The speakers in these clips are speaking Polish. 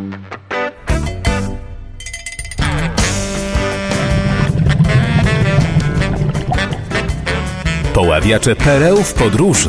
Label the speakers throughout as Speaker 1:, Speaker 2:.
Speaker 1: Poławiacze pereł w podróży.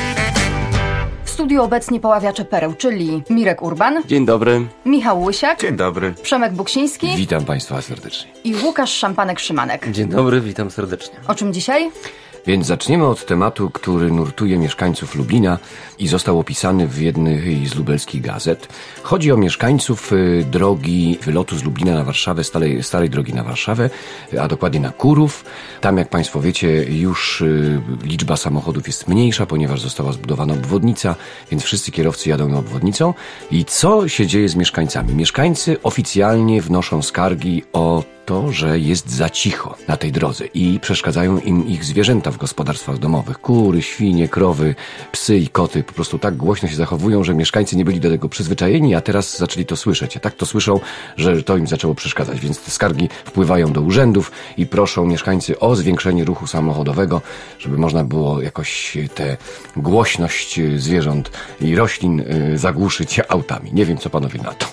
Speaker 2: W studiu obecnie poławiacze pereł, czyli Mirek Urban.
Speaker 3: Dzień dobry.
Speaker 2: Michał Łysiak.
Speaker 4: Dzień dobry.
Speaker 2: Przemek Buksiński.
Speaker 3: Witam Państwa serdecznie.
Speaker 2: I Łukasz Szampanek-Szymanek.
Speaker 5: Dzień dobry, witam serdecznie.
Speaker 2: O czym dzisiaj?
Speaker 3: Więc zaczniemy od tematu, który nurtuje mieszkańców Lublina i został opisany w jednej z lubelskich gazet. Chodzi o mieszkańców drogi wylotu z Lublina na Warszawę, starej drogi na Warszawę, a dokładnie na Kurów. Tam, jak Państwo wiecie, już liczba samochodów jest mniejsza, ponieważ została zbudowana obwodnica, więc wszyscy kierowcy jadą obwodnicą. I co się dzieje z mieszkańcami? Mieszkańcy oficjalnie wnoszą skargi o to, że jest za cicho na tej drodze i przeszkadzają im ich zwierzęta w gospodarstwach domowych. Kury, świnie, krowy, psy i koty po prostu tak głośno się zachowują, że mieszkańcy nie byli do tego przyzwyczajeni, a teraz zaczęli to słyszeć. A tak to słyszą, że to im zaczęło przeszkadzać. Więc te skargi wpływają do urzędów i proszą mieszkańcy o zwiększenie ruchu samochodowego, żeby można było jakoś tę głośność zwierząt i roślin zagłuszyć autami. Nie wiem, co panowie na to.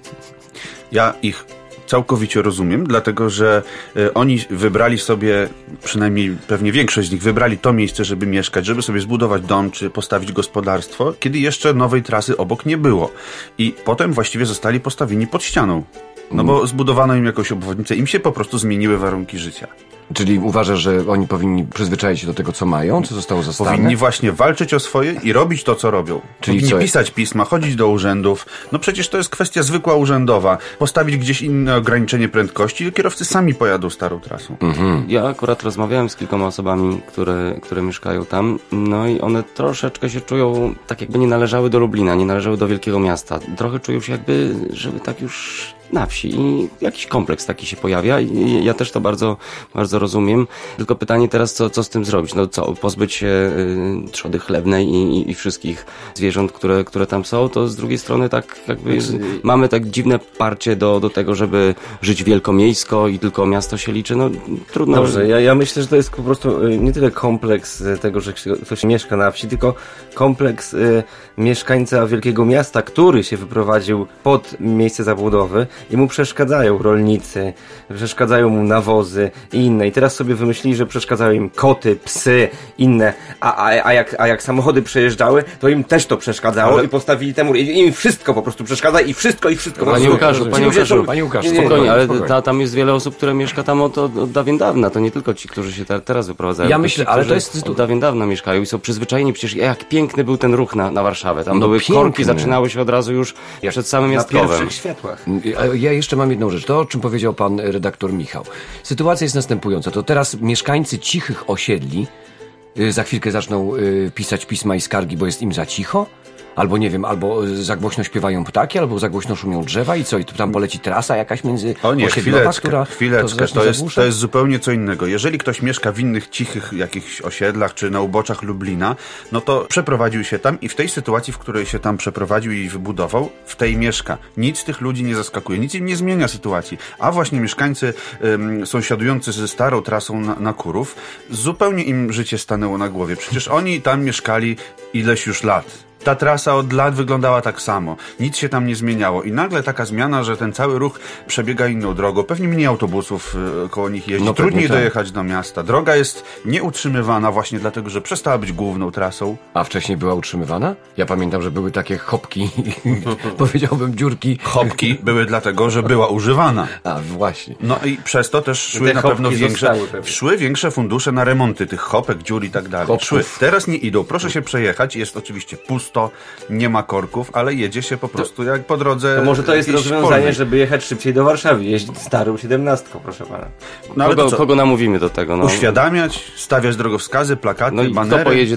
Speaker 4: Ja ich całkowicie rozumiem, dlatego że oni wybrali sobie, przynajmniej pewnie większość z nich wybrali to miejsce, żeby mieszkać, żeby sobie zbudować dom czy postawić gospodarstwo, kiedy jeszcze nowej trasy obok nie było. I potem właściwie zostali postawieni pod ścianą. No bo zbudowano im jakąś obwodnicę, im się po prostu zmieniły warunki życia.
Speaker 3: Czyli uważasz, że oni powinni przyzwyczaić się do tego, co mają, co zostało zostane?
Speaker 4: Powinni właśnie walczyć o swoje i robić to, co robią.
Speaker 3: Czyli
Speaker 4: powinni pisać pisma, chodzić do urzędów. No przecież to jest kwestia zwykła urzędowa. Postawić gdzieś inne ograniczenie prędkości i kierowcy sami pojadą starą trasą.
Speaker 5: Ja akurat rozmawiałem z kilkoma osobami, które mieszkają tam, no i one troszeczkę się czują tak, jakby nie należały do Lublina, nie należały do wielkiego miasta. Trochę czują się jakby, żeby tak już na wsi i jakiś kompleks taki się pojawia i ja też to bardzo, bardzo rozumiem. Tylko pytanie teraz, co z tym zrobić? No co, pozbyć się trzody chlewnej i wszystkich zwierząt, które tam są, to z drugiej strony tak jakby mamy tak dziwne parcie do tego, żeby żyć wielkomiejsko i tylko miasto się liczy. No trudno.
Speaker 6: Dobrze, ja myślę, że to jest po prostu nie tyle kompleks tego, że ktoś mieszka na wsi, tylko kompleks mieszkańca wielkiego miasta, który się wyprowadził pod miejsce zabudowy i mu przeszkadzają rolnicy, przeszkadzają mu nawozy i inne. I teraz sobie wymyślili, że przeszkadzają im koty, psy, inne. A jak samochody przejeżdżały, to im też to przeszkadzało i postawili temu. Im wszystko po prostu przeszkadza i wszystko.
Speaker 5: Panie Łukaszu, spokojnie, ale tam jest wiele osób, które mieszka tam od dawien dawna. To nie tylko ci, którzy się teraz wyprowadzają.
Speaker 3: Ja myślę, ale to jest
Speaker 5: od dawien dawna mieszkają i są przyzwyczajeni. Przecież jak piękny był ten ruch na Warszawę. Tam były korki, zaczynały się od razu już przed samym Jastkowem.
Speaker 6: Na pierwszych światłach.
Speaker 3: Ja jeszcze mam jedną rzecz, to o czym powiedział pan redaktor Michał. Sytuacja jest następująca, to teraz mieszkańcy cichych osiedli za chwilkę zaczną pisać pisma i skargi, bo jest im za cicho? Albo nie wiem, albo za głośno śpiewają ptaki, albo za głośno szumią drzewa i co? I tam poleci trasa jakaś między osiedlowa, która...
Speaker 4: Chwileczkę, to jest zupełnie co innego. Jeżeli ktoś mieszka w innych cichych jakichś osiedlach, czy na uboczach Lublina, no to przeprowadził się tam i w tej sytuacji, w której się tam przeprowadził i wybudował, w tej mieszka. Nic tych ludzi nie zaskakuje, nic im nie zmienia sytuacji. A właśnie mieszkańcy sąsiadujący ze starą trasą na Kurów, zupełnie im życie stanęło na głowie. Przecież oni tam mieszkali ileś już lat. Ta trasa od lat wyglądała tak samo. Nic się tam nie zmieniało. I nagle taka zmiana, że ten cały ruch przebiega inną drogą. Pewnie mniej autobusów koło nich jeździ.
Speaker 3: No
Speaker 4: trudniej
Speaker 3: tak
Speaker 4: dojechać do miasta. Droga jest nieutrzymywana właśnie dlatego, że przestała być główną trasą.
Speaker 3: A wcześniej była utrzymywana? Ja pamiętam, że były takie chopki, powiedziałbym dziurki.
Speaker 4: Chopki były dlatego, że była używana.
Speaker 3: A, właśnie.
Speaker 4: No i przez to też szły na pewno większe fundusze na remonty tych chopek, dziur i tak dalej. Szły. Teraz nie idą. Proszę się przejechać. Jest oczywiście pusto. Nie ma korków, ale jedzie się po prostu jak po drodze.
Speaker 6: To może to jest rozwiązanie, żeby jechać szybciej do Warszawy, jeździć starą 17, proszę pana.
Speaker 5: No, kogo namówimy do tego? No?
Speaker 4: Uświadamiać, stawiać drogowskazy, plakaty,
Speaker 5: no i
Speaker 4: banery.
Speaker 5: Kto pojedzie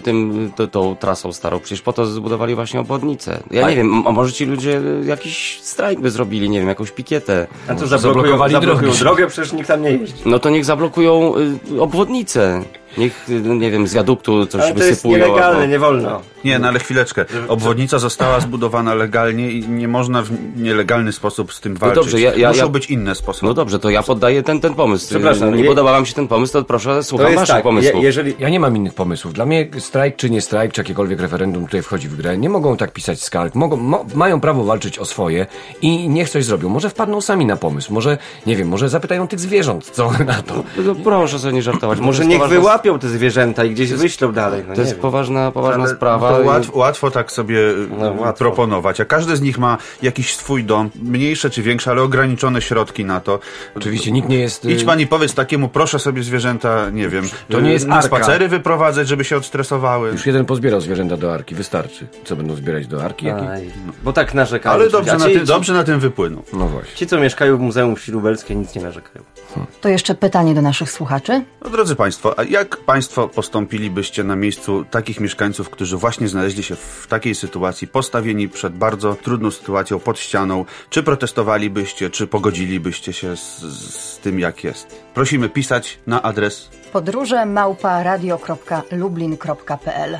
Speaker 5: tą trasą starą? Przecież po to zbudowali właśnie obwodnicę. Ja nie wiem, a może ci ludzie jakiś strajk by zrobili, nie wiem, jakąś pikietę.
Speaker 6: A co, zablokują drogę? Przecież nikt tam nie jeździ.
Speaker 5: No to niech zablokują obwodnicę. Niech, nie wiem, z wiaduktu coś
Speaker 6: Ale to jest
Speaker 5: wysypują.
Speaker 6: nielegalne, nie wolno.
Speaker 4: Nie, no ale chwileczkę. Obwodnica została zbudowana legalnie i nie można w nielegalny sposób z tym walczyć.
Speaker 5: dobrze,
Speaker 4: Muszą być inne sposoby.
Speaker 5: No dobrze, to ja poddaję ten pomysł.
Speaker 6: Przepraszam,
Speaker 5: nie podoba wam się ten pomysł, to proszę, słucham waszych pomysłów.
Speaker 6: Jeżeli...
Speaker 3: Ja nie mam innych pomysłów. Dla mnie strajk czy nie strajk, czy jakiekolwiek referendum tutaj wchodzi w grę. Nie mogą tak pisać skarg. Mają prawo walczyć o swoje i niech coś zrobią. Może wpadną sami na pomysł. Może, nie wiem, może zapytają tych zwierząt, co na to.
Speaker 5: No, proszę sobie nie żartować.
Speaker 6: Może niech wyłapią te zwierzęta i gdzieś wyślą dalej. No
Speaker 5: to jest poważna sprawa.
Speaker 4: To łatwo tak sobie proponować, a każdy z nich ma jakiś swój dom, mniejsze czy większe, ale ograniczone środki na to.
Speaker 3: Oczywiście nikt nie jest...
Speaker 4: Idź pan i powiedz takiemu, proszę sobie zwierzęta, nie wiem,
Speaker 3: to nie jest
Speaker 4: na
Speaker 3: arka.
Speaker 4: spacery wyprowadzać, żeby się odstresowały.
Speaker 3: Już jeden pozbierał zwierzęta do arki, wystarczy. Co będą zbierać do arki?
Speaker 6: Bo tak narzekają.
Speaker 4: Ale dobrze na tym wypłynął.
Speaker 3: No właśnie.
Speaker 6: Ci, co mieszkają w Muzeum Wsi Lubelskiej, nic nie narzekają.
Speaker 2: To jeszcze pytanie do naszych słuchaczy.
Speaker 4: No, drodzy Państwo, a jak Państwo postąpilibyście na miejscu takich mieszkańców, którzy właśnie znaleźli się w takiej sytuacji, postawieni przed bardzo trudną sytuacją, pod ścianą? Czy protestowalibyście, czy pogodzilibyście się z tym, jak jest? Prosimy pisać na adres
Speaker 2: podróże@radio.lublin.pl.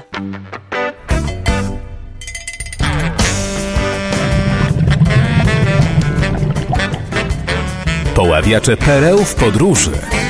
Speaker 1: Poławiacze pereł w podróży.